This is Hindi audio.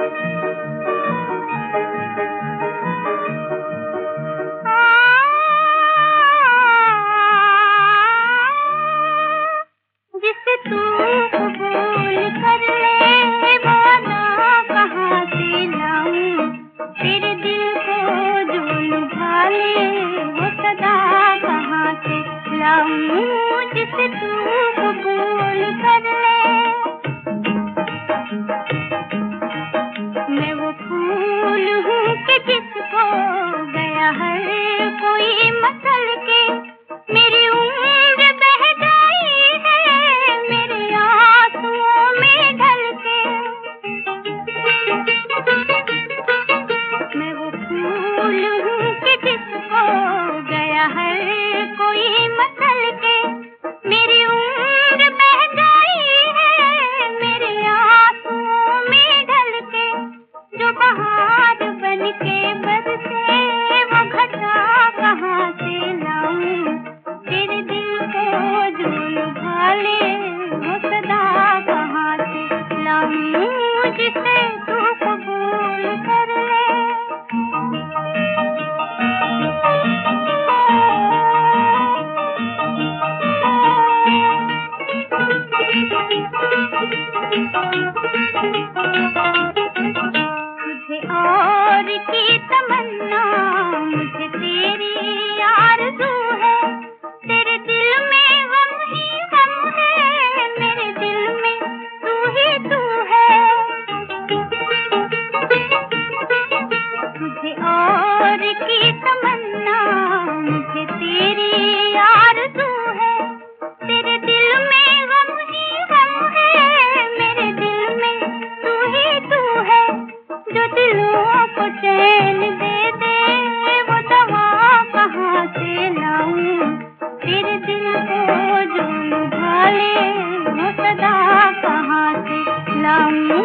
जिसे तू कबूल कर ले वो ना कहाँ से लाऊं, तेरे दिल को जो लुभा ले वो सदा कहाँ से लाऊं। जिसे तू कबूल कर ले, मैं वो फूल हूँ कि जिसको गया हर कोई मसल के, मेरी उम्र बह गई है मेरे आंसुओं में ढल के। मैं वो फूल हूँ कि जिसको गया हर कोई मसल के, मेरी उम्र बह गई है मेरे आंसुओं में ढल के। जो बहार बन के बरसे वो घटा कहाँ से लाऊं, तेरे दिल को जो लुभा ले वो सदा कहाँ से लाऊं। जिसे तू कबूल कर ले। मुझे और की तमन्ना, मुझे तेरी आरज़ू है, तेरे दिल में गम ही गम है, मेरे दिल में तू ही तू है। मुझे और की तमन्ना, मुझे तेरी आरज़ू है, तेरे दिल में गम ही गम है, मेरे दिल में तू ही तू है। जो दिलों को चैन दे दे वो दवा कहाँ से लाऊं, तेरे दिल को जो लुभा ले वो सदा कहाँ से लाऊं।